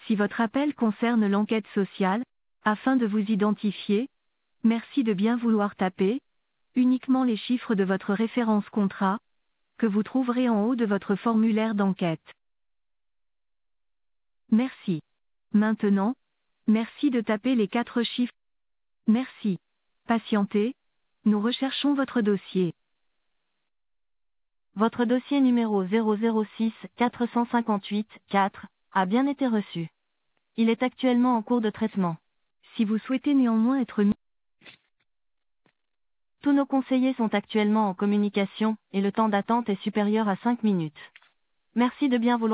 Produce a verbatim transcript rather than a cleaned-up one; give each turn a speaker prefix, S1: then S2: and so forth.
S1: Si votre appel concerne l'enquête sociale, afin de vous identifier, merci de bien vouloir taper uniquement les chiffres de votre référence contrat, que vous trouverez en haut de votre formulaire d'enquête. Merci. Maintenant, merci de taper les quatre chiffres. Merci. Patientez, nous recherchons votre dossier.
S2: Votre dossier numéro zéro zéro six quatre cent cinquante-huit quatre a bien été reçu. Il est actuellement en cours de traitement.
S1: Si vous souhaitez néanmoins être mis,
S2: tous nos conseillers sont actuellement en communication, et le temps d'attente est supérieur à cinq minutes. Merci de bien vouloir